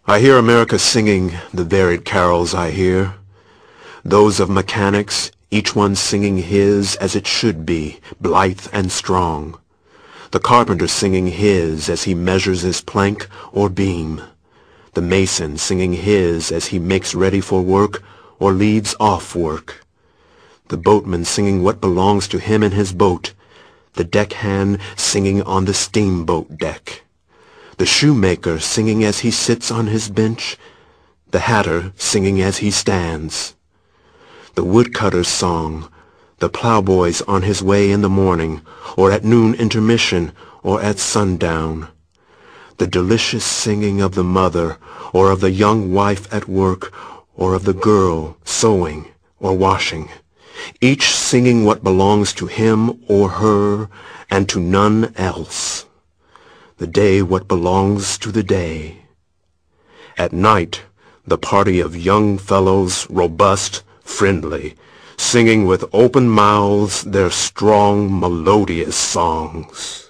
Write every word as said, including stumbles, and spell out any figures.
I hear America singing the varied carols I hear, those of mechanics, each one singing his as it should be, blithe and strong. The carpenter singing his as he measures his plank or beam, the mason singing his as he makes ready for work or leaves off work, the boatman singing what belongs to him in his boat, the deckhand singing on the steamboat deck, the shoemaker singing as he sits on his bench, the hatter singing as he stands, the woodcutter's song, the ploughboy's on his way in the morning, or at noon intermission, or at sundown, the delicious singing of the mother, or of the young wife at work, or of the girl sewing or washing, each singing what belongs to him or her, and to none else. The day what belongs to the day. At night, the party of young fellows, robust, friendly, singing with open mouths their strong, melodious songs.